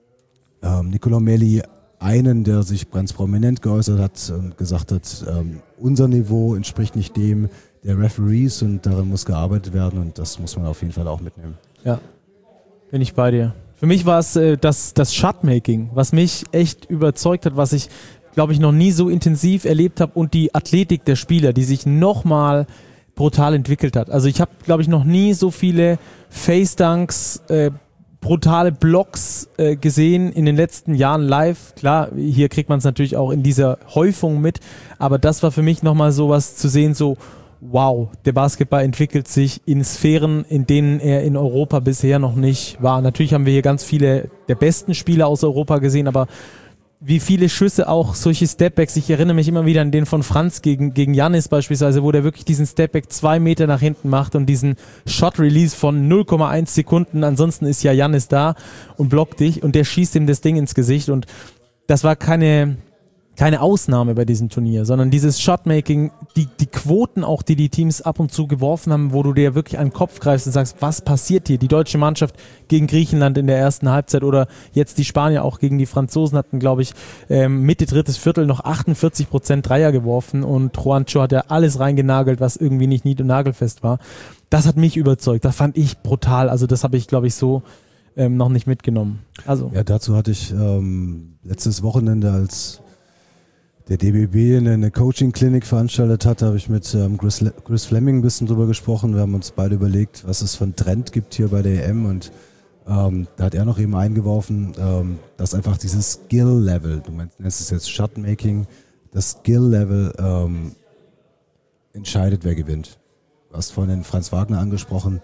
ähm, Nicolò Melli einen, der sich ganz prominent geäußert hat und gesagt hat, ähm, unser Niveau entspricht nicht dem der Referees und daran muss gearbeitet werden und das muss man auf jeden Fall auch mitnehmen. Ja, bin ich bei dir. Für mich war es äh, das, das Shotmaking, was mich echt überzeugt hat, was ich, glaube ich, noch nie so intensiv erlebt habe und die Athletik der Spieler, die sich nochmal brutal entwickelt hat. Also ich habe, glaube ich, noch nie so viele Face-Dunks, äh, brutale Blocks äh, gesehen in den letzten Jahren live. Klar, hier kriegt man es natürlich auch in dieser Häufung mit, aber das war für mich nochmal sowas zu sehen, so wow, der Basketball entwickelt sich in Sphären, in denen er in Europa bisher noch nicht war. Natürlich haben wir hier ganz viele der besten Spieler aus Europa gesehen, aber wie viele Schüsse auch solche Stepbacks, ich erinnere mich immer wieder an den von Franz gegen, gegen Giannis beispielsweise, wo der wirklich diesen Stepback zwei Meter nach hinten macht und diesen Shot-Release von null Komma eins Sekunden, ansonsten ist ja Giannis da und blockt dich und der schießt ihm das Ding ins Gesicht und das war keine... keine Ausnahme bei diesem Turnier, sondern dieses Shotmaking, die, die Quoten auch, die die Teams ab und zu geworfen haben, wo du dir wirklich an den Kopf greifst und sagst, was passiert hier? Die deutsche Mannschaft gegen Griechenland in der ersten Halbzeit oder jetzt die Spanier auch gegen die Franzosen hatten, glaube ich, ähm, Mitte drittes Viertel noch achtundvierzig Prozent Dreier geworfen und Juancho hat ja alles reingenagelt, was irgendwie nicht nied- und nagelfest war. Das hat mich überzeugt, das fand ich brutal, also das habe ich, glaube ich, so ähm, noch nicht mitgenommen. Also. Ja, dazu hatte ich ähm, letztes Wochenende, als der D B B eine, eine Coaching-Klinik veranstaltet hat, habe ich mit ähm, Chris, Chris Fleming ein bisschen drüber gesprochen. Wir haben uns beide überlegt, was es für einen Trend gibt hier bei der E M und ähm, da hat er noch eben eingeworfen, ähm, dass einfach dieses Skill-Level, du meinst, nennst es jetzt Shotmaking, das Skill-Level ähm, entscheidet, wer gewinnt. Du hast vorhin den Franz Wagner angesprochen,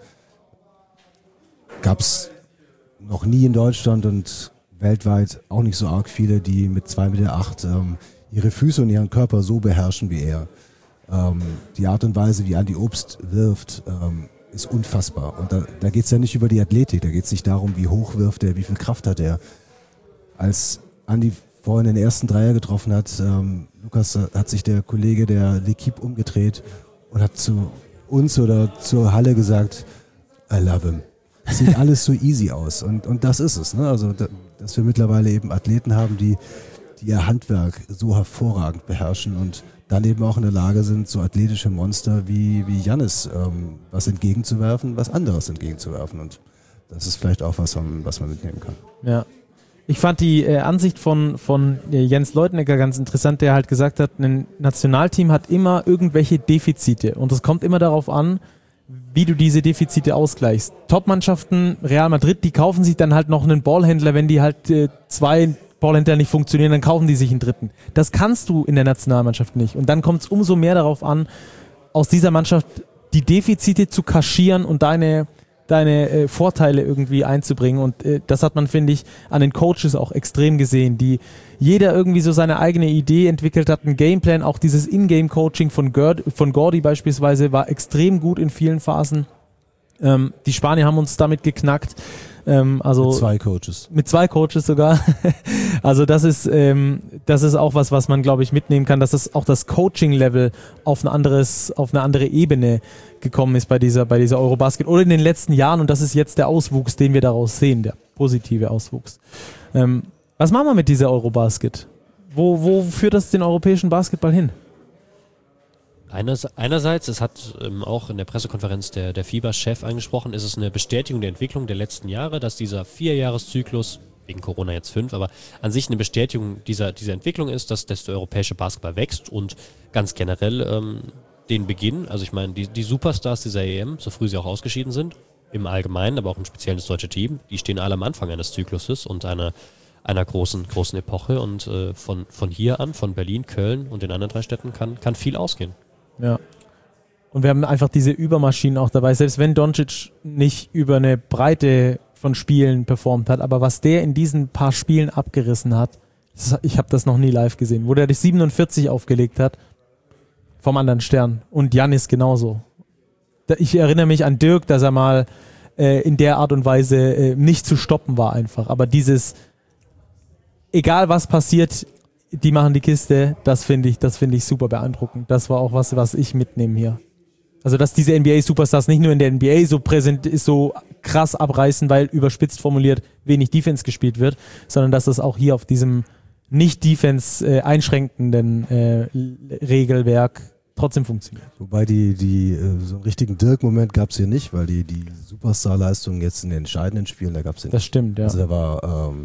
gab es noch nie in Deutschland und weltweit auch nicht so arg viele, die mit zwei Komma acht Meter ähm, ihre Füße und ihren Körper so beherrschen wie er. Ähm, die Art und Weise, wie Andi Obst wirft, ähm, ist unfassbar. Und da, da geht es ja nicht über die Athletik, da geht es nicht darum, wie hoch wirft er, wie viel Kraft hat er. Als Andi vorhin den ersten Dreier getroffen hat, ähm, Lukas, hat sich der Kollege der L'Equipe umgedreht und hat zu uns oder zur Halle gesagt, I love him. Es sieht alles so easy aus und, und das ist es. Ne? Also, da, dass wir mittlerweile eben Athleten haben, die, die ihr Handwerk so hervorragend beherrschen und dann eben auch in der Lage sind, so athletische Monster wie, wie Giannis ähm, was entgegenzuwerfen, was anderes entgegenzuwerfen. Und das ist vielleicht auch was, was man mitnehmen kann. Ja. Ich fand die äh, Ansicht von, von äh, Jens Leutnecker ganz interessant, der halt gesagt hat, ein Nationalteam hat immer irgendwelche Defizite und es kommt immer darauf an, wie du diese Defizite ausgleichst. Top-Mannschaften, Real Madrid, die kaufen sich dann halt noch einen Ballhändler, wenn die halt äh, zwei Ballhändler nicht funktionieren, dann kaufen die sich einen dritten. Das kannst du in der Nationalmannschaft nicht. Und dann kommt es umso mehr darauf an, aus dieser Mannschaft die Defizite zu kaschieren und deine deine äh, Vorteile irgendwie einzubringen und äh, das hat man, finde ich, an den Coaches auch extrem gesehen, die jeder irgendwie so seine eigene Idee entwickelt hat, einen Gameplan, auch dieses In-Game-Coaching von, Gerd, von Gordy beispielsweise war extrem gut in vielen Phasen. Ähm, die Spanier haben uns damit geknackt. Ähm, also mit zwei Coaches. Mit zwei Coaches sogar. Also das ist, ähm, das ist auch was, was man, glaube ich, mitnehmen kann, dass das auch das Coaching-Level auf ein anderes, auf eine andere Ebene gekommen ist bei dieser, bei dieser Eurobasket oder in den letzten Jahren und das ist jetzt der Auswuchs, den wir daraus sehen, der positive Auswuchs. Ähm, was machen wir mit dieser Eurobasket? Wo, wo führt das den europäischen Basketball hin? Einerseits, es hat ähm, auch in der Pressekonferenz der, der FIBA-Chef angesprochen, ist es eine Bestätigung der Entwicklung der letzten Jahre, dass dieser Vierjahreszyklus, wegen Corona jetzt fünf, aber an sich eine Bestätigung dieser, dieser Entwicklung ist, dass, dass der europäische Basketball wächst und ganz generell ähm, den Beginn, also ich meine, die, die Superstars dieser E M, so früh sie auch ausgeschieden sind, im Allgemeinen, aber auch im Speziellen das deutsche Team, die stehen alle am Anfang eines Zykluses und einer, einer großen, großen Epoche und äh, von, von hier an, von Berlin, Köln und den anderen drei Städten kann, kann viel ausgehen. Ja. Und wir haben einfach diese Übermaschinen auch dabei, selbst wenn Doncic nicht über eine Breite von Spielen performt hat, aber was der in diesen paar Spielen abgerissen hat, das, ich habe das noch nie live gesehen, wo der die siebenundvierzig aufgelegt hat, vom anderen Stern und Giannis genauso. Ich erinnere mich an Dirk, dass er mal äh, in der Art und Weise äh, nicht zu stoppen war einfach, aber dieses, egal was passiert, die machen die Kiste, das finde ich, das finde ich super beeindruckend. Das war auch was, was ich mitnehme hier. Also, dass diese N B A-Superstars nicht nur in der N B A so präsent ist, so krass abreißen, weil überspitzt formuliert wenig Defense gespielt wird, sondern dass das auch hier auf diesem nicht Defense äh, einschränkenden äh, Regelwerk trotzdem funktioniert. Wobei die, die äh, so einen richtigen Dirk-Moment gab es hier nicht, weil die, die Superstar-Leistung jetzt in den entscheidenden Spielen, da gab es den. Das stimmt, ja. Also da war ähm,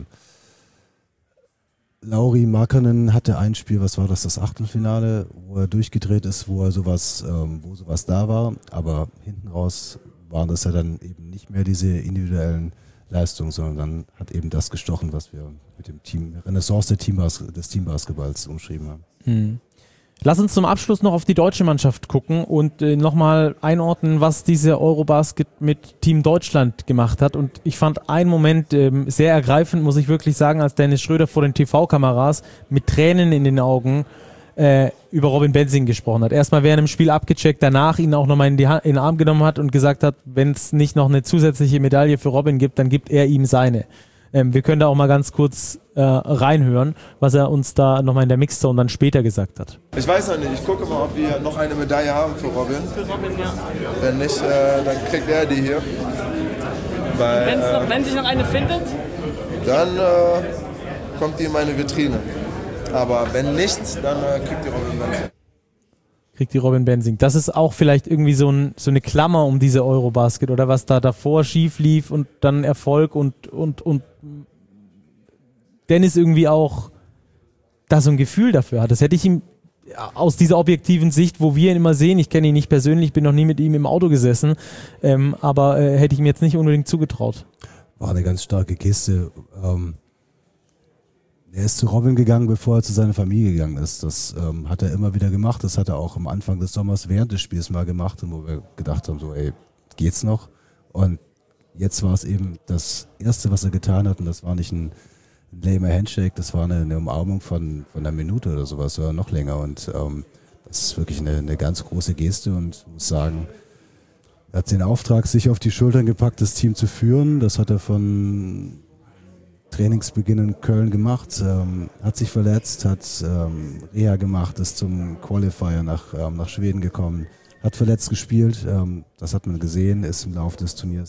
Lauri Markkanen hatte ein Spiel, was war das, das Achtelfinale, wo er durchgedreht ist, wo er sowas, ähm, wo sowas da war, aber hinten raus waren das ja dann eben nicht mehr diese individuellen Leistungen, sondern dann hat eben das gestochen, was wir mit dem Team Renaissance der Teambas- des Teambasketballs umschrieben haben. Hm. Lass uns zum Abschluss noch auf die deutsche Mannschaft gucken und äh, nochmal einordnen, was diese Eurobasket mit Team Deutschland gemacht hat. Und ich fand einen Moment ähm, sehr ergreifend, muss ich wirklich sagen, als Dennis Schröder vor den T V-Kameras mit Tränen in den Augen äh, über Robin Benzing gesprochen hat. Erstmal während dem Spiel abgecheckt, danach ihn auch nochmal in, die ha- in den Arm genommen hat und gesagt hat, wenn es nicht noch eine zusätzliche Medaille für Robin gibt, dann gibt er ihm seine. Ähm, wir können da auch mal ganz kurz äh, reinhören, was er uns da nochmal in der Mixzone dann später gesagt hat. Ich weiß noch nicht, ich gucke mal, ob wir noch eine Medaille haben für Robin. Für Robin, ja. Wenn nicht, äh, dann kriegt er die hier. Weil, Wenn's noch, äh, wenn sich noch eine findet? Dann äh, kommt die in meine Vitrine. Aber wenn nicht, dann äh, kriegt die Robin Benzing. Kriegt die Robin Benzing. Das ist auch vielleicht irgendwie so, ein, so eine Klammer um diese Eurobasket oder was da davor schief lief und dann Erfolg und, und, und Dennis irgendwie auch da so ein Gefühl dafür hat. Das hätte ich ihm aus dieser objektiven Sicht, wo wir ihn immer sehen, ich kenne ihn nicht persönlich, bin noch nie mit ihm im Auto gesessen, ähm, aber äh, hätte ich ihm jetzt nicht unbedingt zugetraut. War eine ganz starke Geste. Ähm, er ist zu Robin gegangen, bevor er zu seiner Familie gegangen ist. Das ähm, hat er immer wieder gemacht. Das hat er auch am Anfang des Sommers während des Spiels mal gemacht, wo wir gedacht haben, so, ey, geht's noch? Und jetzt war es eben das Erste, was er getan hat, und das war nicht ein ein lamer Handshake, das war eine, eine Umarmung von, von einer Minute oder sowas oder noch länger, und ähm, das ist wirklich eine, eine ganz große Geste, und ich muss sagen, er hat den Auftrag sich auf die Schultern gepackt, das Team zu führen. Das hat er von Trainingsbeginn in Köln gemacht, ähm, hat sich verletzt, hat ähm, Reha gemacht, ist zum Qualifier nach, ähm, nach Schweden gekommen, hat verletzt gespielt, ähm, das hat man gesehen, ist im Laufe des Turniers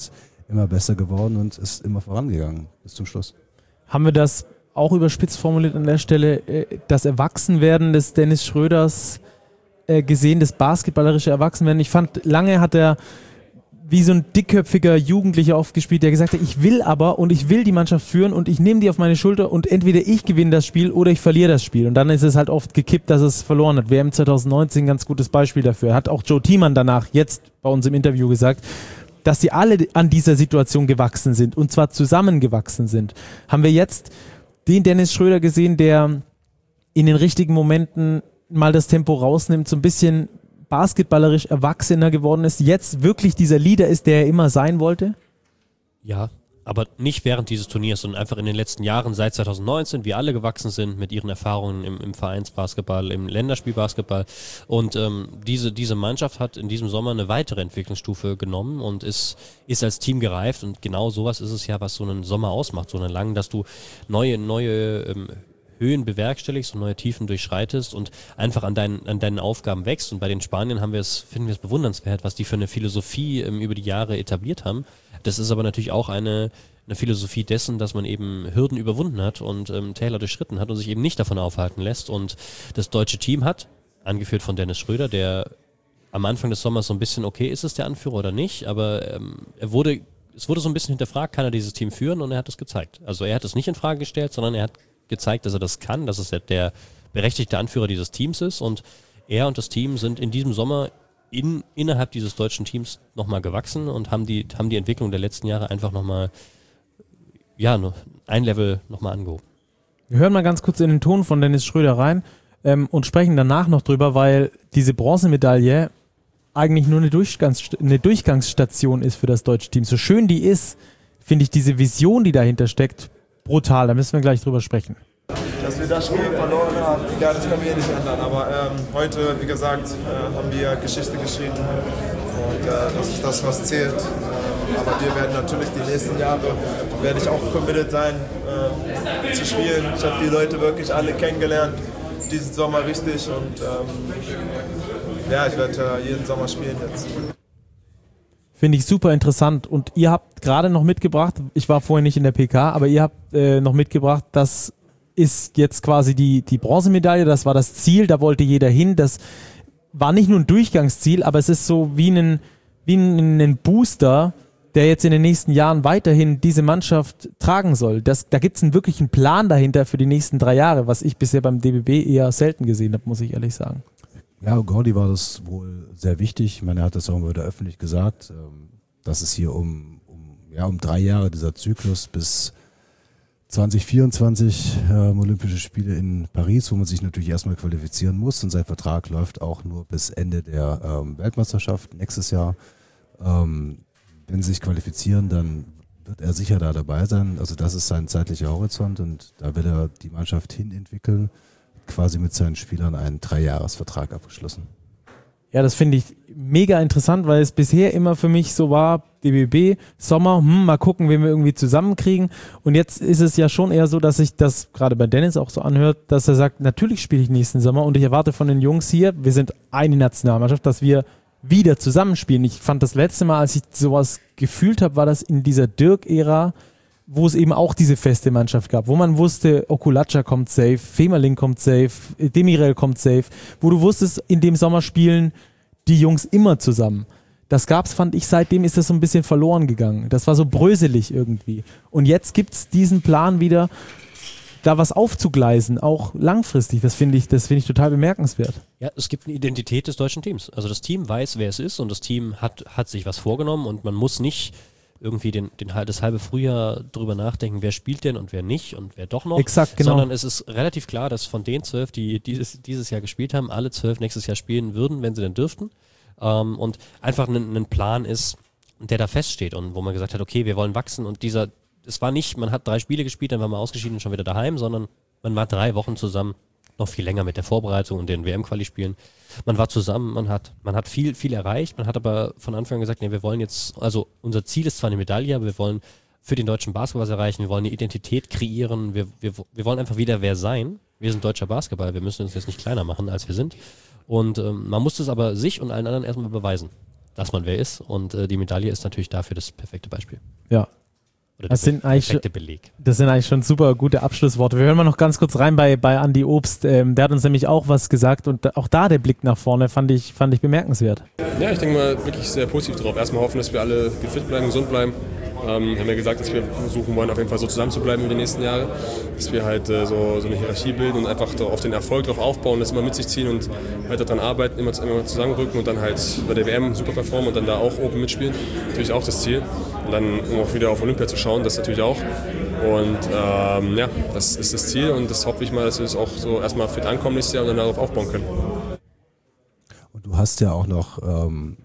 immer besser geworden und ist immer vorangegangen bis zum Schluss. Haben wir das auch überspitzt formuliert an der Stelle, das Erwachsenwerden des Dennis Schröders gesehen, das basketballerische Erwachsenwerden? Ich fand, lange hat er wie so ein dickköpfiger Jugendlicher oft gespielt, der gesagt hat, ich will aber und ich will die Mannschaft führen und ich nehme die auf meine Schulter und entweder ich gewinne das Spiel oder ich verliere das Spiel. Und dann ist es halt oft gekippt, dass es verloren hat. W M zwanzig neunzehn, ganz gutes Beispiel dafür. Hat auch Joe Thiemann danach jetzt bei uns im Interview gesagt, dass sie alle an dieser Situation gewachsen sind und zwar zusammengewachsen sind. Haben wir jetzt den Dennis Schröder gesehen, der in den richtigen Momenten mal das Tempo rausnimmt, so ein bisschen basketballerisch erwachsener geworden ist, jetzt wirklich dieser Leader ist, der er immer sein wollte? Ja, aber nicht während dieses Turniers, sondern einfach in den letzten Jahren, seit zwanzig neunzehn, wie alle gewachsen sind mit ihren Erfahrungen im, im Vereinsbasketball, im Länderspielbasketball. Und ähm, diese, diese Mannschaft hat in diesem Sommer eine weitere Entwicklungsstufe genommen und ist, ist als Team gereift. Und genau sowas ist es ja, was so einen Sommer ausmacht, so einen langen, dass du neue, neue ähm, Höhen bewerkstelligst und neue Tiefen durchschreitest und einfach an deinen, an deinen Aufgaben wächst. Und bei den Spaniern haben wir es, finden wir es bewundernswert, was die für eine Philosophie ähm, über die Jahre etabliert haben. Das ist aber natürlich auch eine, eine Philosophie dessen, dass man eben Hürden überwunden hat und ähm, Täler durchschritten hat und sich eben nicht davon aufhalten lässt. Und das deutsche Team hat, angeführt von Dennis Schröder, der am Anfang des Sommers so ein bisschen, okay, ist es der Anführer oder nicht, aber ähm, er wurde, es wurde so ein bisschen hinterfragt, kann er dieses Team führen, und er hat es gezeigt. Also er hat es nicht in Frage gestellt, sondern er hat gezeigt, dass er das kann, dass es der berechtigte Anführer dieses Teams ist, und er und das Team sind in diesem Sommer in, innerhalb dieses deutschen Teams nochmal gewachsen und haben die, haben die Entwicklung der letzten Jahre einfach nochmal, ja, ein Level nochmal angehoben. Wir hören mal ganz kurz in den Ton von Dennis Schröder rein ähm, und sprechen danach noch drüber, weil diese Bronzemedaille eigentlich nur eine, Durchgangs, eine Durchgangsstation ist für das deutsche Team. So schön die ist, finde ich diese Vision, die dahinter steckt, brutal. Da müssen wir gleich drüber sprechen. Dass wir das Spiel verloren haben, ja, das können wir nicht ändern. Aber ähm, heute, wie gesagt, äh, haben wir Geschichte geschrieben und äh, das ist das, was zählt. Ähm, aber wir werden natürlich die nächsten Jahre, werde ich auch committed sein, äh, zu spielen. Ich habe die Leute wirklich alle kennengelernt, diesen Sommer richtig, und ähm, ja, ich werde äh, jeden Sommer spielen jetzt. Finde ich super interessant. Und ihr habt gerade noch mitgebracht, ich war vorher nicht in der P K, aber ihr habt äh, noch mitgebracht, das ist jetzt quasi die, die Bronzemedaille, das war das Ziel, da wollte jeder hin. Das war nicht nur ein Durchgangsziel, aber es ist so wie ein, wie ein, ein Booster, der jetzt in den nächsten Jahren weiterhin diese Mannschaft tragen soll. Das, da gibt es einen wirklichen Plan dahinter für die nächsten drei Jahre, was ich bisher beim D B B eher selten gesehen habe, muss ich ehrlich sagen. Ja, Gordy war das wohl sehr wichtig. Ich meine, er hat das auch mal wieder öffentlich gesagt, dass es hier um, um, ja, um drei Jahre dieser Zyklus bis zwanzig vierundzwanzig ähm, Olympische Spiele in Paris, wo man sich natürlich erstmal qualifizieren muss, und sein Vertrag läuft auch nur bis Ende der ähm, Weltmeisterschaft nächstes Jahr. Ähm, wenn sie sich qualifizieren, dann wird er sicher da dabei sein. Also das ist sein zeitlicher Horizont, und da will er die Mannschaft hin entwickeln. Quasi mit seinen Spielern einen Dreijahresvertrag abgeschlossen. Ja, das finde ich mega interessant, weil es bisher immer für mich so war, D B B, Sommer, hm, mal gucken, wen wir irgendwie zusammenkriegen. Und jetzt ist es ja schon eher so, dass sich das gerade bei Dennis auch so anhört, dass er sagt, natürlich spiele ich nächsten Sommer, und ich erwarte von den Jungs hier, wir sind eine Nationalmannschaft, dass wir wieder zusammenspielen. Ich fand das letzte Mal, als ich sowas gefühlt habe, war das in dieser Dirk-Ära, wo es eben auch diese feste Mannschaft gab, wo man wusste, Okulacha kommt safe, Femerling kommt safe, Demirel kommt safe, wo du wusstest, in dem Sommer spielen die Jungs immer zusammen. Das gab's, fand ich, seitdem ist das so ein bisschen verloren gegangen. Das war so bröselig irgendwie. Und jetzt gibt's diesen Plan wieder, da was aufzugleisen, auch langfristig. Das finde ich, das finde ich total bemerkenswert. Ja, es gibt eine Identität des deutschen Teams. Also das Team weiß, wer es ist, und das Team hat, hat sich was vorgenommen, und man muss nicht irgendwie den, den, das halbe Frühjahr drüber nachdenken, wer spielt denn und wer nicht und wer doch noch. Exakt, genau. Sondern es ist relativ klar, dass von den zwölf, die dieses, dieses Jahr gespielt haben, alle zwölf nächstes Jahr spielen würden, wenn sie denn dürften. Ähm, und einfach ein, ein Plan ist, der da feststeht, und wo man gesagt hat, okay, wir wollen wachsen, und dieser, es war nicht, man hat drei Spiele gespielt, dann war man ausgeschieden und schon wieder daheim, sondern man war drei Wochen zusammen, noch viel länger mit der Vorbereitung und den W M-Quali-Spielen. Man war zusammen, man hat, man hat viel, viel erreicht, man hat aber von Anfang an gesagt, nee, wir wollen jetzt, also unser Ziel ist zwar eine Medaille, aber wir wollen für den deutschen Basketball was erreichen, wir wollen eine Identität kreieren, wir, wir, wir wollen einfach wieder wer sein. Wir sind deutscher Basketball, wir müssen uns jetzt nicht kleiner machen, als wir sind. Und ähm, man muss es aber sich und allen anderen erstmal beweisen. dass man wer ist. Und äh, die Medaille ist natürlich dafür das perfekte Beispiel. Ja. Oder Das der sind eigentlich perfekte Beleg. Das sind eigentlich schon super gute Abschlussworte. Wir hören mal noch ganz kurz rein bei, bei Andi Obst. Ähm, der hat uns nämlich auch was gesagt und auch da der Blick nach vorne fand ich, fand ich bemerkenswert. Ja, ich denke mal wirklich sehr positiv drauf. Erstmal hoffen, dass wir alle fit bleiben, gesund bleiben. Ähm, haben ja gesagt, dass wir versuchen wollen, auf jeden Fall so zusammen zu bleiben über die nächsten Jahre. Dass wir halt äh, so, so eine Hierarchie bilden und einfach auf den Erfolg drauf aufbauen, das immer mit sich ziehen und weiter daran arbeiten, immer, immer zusammenrücken und dann halt bei der W M super performen und dann da auch oben mitspielen. Natürlich auch das Ziel. Und dann um auch wieder auf Olympia zu schauen, das natürlich auch. Und ähm, ja, das ist das Ziel und das hoffe ich mal, dass wir es auch so erstmal fit ankommen nächstes Jahr und dann darauf aufbauen können. Und du hast ja auch noch ähm,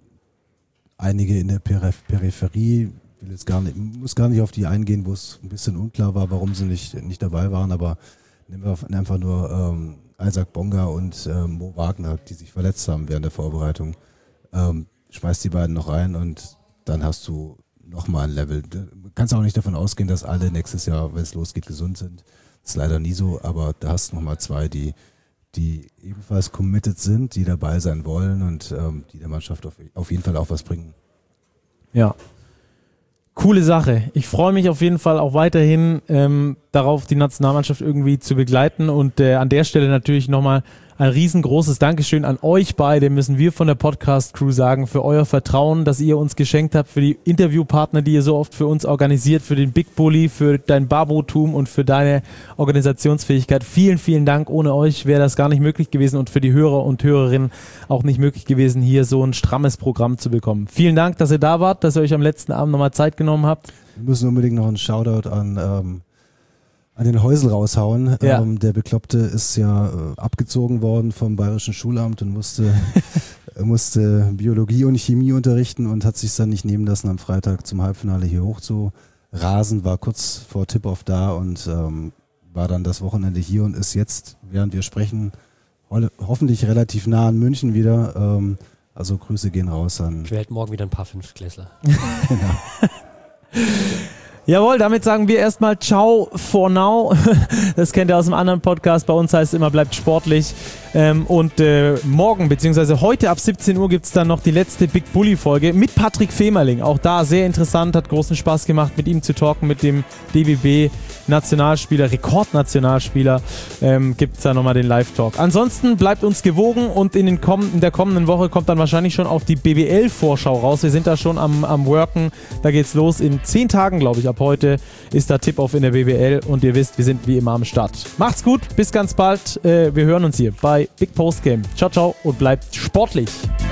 einige in der Perif- Peripherie, ich will jetzt gar nicht, muss gar nicht auf die eingehen, wo es ein bisschen unklar war, warum sie nicht, nicht dabei waren, aber nehmen wir einfach nur ähm, Isaac Bonga und ähm, Mo Wagner, die sich verletzt haben während der Vorbereitung. Ähm, schmeiß die beiden noch rein und dann hast du nochmal ein Level. Du kannst auch nicht davon ausgehen, dass alle nächstes Jahr, wenn es losgeht, gesund sind. Das ist leider nie so, aber da hast du nochmal zwei, die, die ebenfalls committed sind, die dabei sein wollen und ähm, die der Mannschaft auf, auf jeden Fall auch was bringen. Ja. Coole Sache. Ich freue mich auf jeden Fall auch weiterhin ähm, darauf, die Nationalmannschaft irgendwie zu begleiten und äh, an der Stelle natürlich nochmal ein riesengroßes Dankeschön an euch beide, müssen wir von der Podcast-Crew sagen, für euer Vertrauen, das ihr uns geschenkt habt, für die Interviewpartner, die ihr so oft für uns organisiert, für den Big Bully, für dein Babotum und für deine Organisationsfähigkeit. Vielen, vielen Dank. Ohne euch wäre das gar nicht möglich gewesen und für die Hörer und Hörerinnen auch nicht möglich gewesen, hier so ein strammes Programm zu bekommen. Vielen Dank, dass ihr da wart, dass ihr euch am letzten Abend nochmal Zeit genommen habt. Wir müssen unbedingt noch einen Shoutout an, ähm, an den Häusl raushauen. Ja. Ähm, der Bekloppte ist ja äh, abgezogen worden vom Bayerischen Schulamt und musste, musste Biologie und Chemie unterrichten und hat sich dann nicht nehmen lassen, am Freitag zum Halbfinale hier hoch zu rasen, war kurz vor Tip-Off da und ähm, war dann das Wochenende hier und ist jetzt, während wir sprechen, ho- hoffentlich relativ nah an München wieder. Ähm, also Grüße gehen raus an... Ich werde morgen wieder ein paar Fünftklässler. Jawohl, damit sagen wir erstmal Ciao for now. Das kennt ihr aus einem anderen Podcast. Bei uns heißt es immer, bleibt sportlich. Ähm, und äh, morgen, beziehungsweise heute ab siebzehn Uhr gibt es dann noch die letzte Big Bully-Folge mit Patrick Femerling. Auch da sehr interessant, hat großen Spaß gemacht, mit ihm zu talken, mit dem D B B-Nationalspieler, Rekordnationalspieler. Ähm, gibt es da nochmal den Live-Talk. Ansonsten bleibt uns gewogen und in, den komm- in der kommenden Woche kommt dann wahrscheinlich schon auch die B B L-Vorschau raus. Wir sind da schon am, am Worken. Da geht's los. In zehn Tagen, glaube ich, ab heute ist da Tip-Off in der B B L und ihr wisst, wir sind wie immer am Start. Macht's gut, bis ganz bald. Äh, wir hören uns hier bei Big Post Game. Ciao, ciao und bleibt sportlich.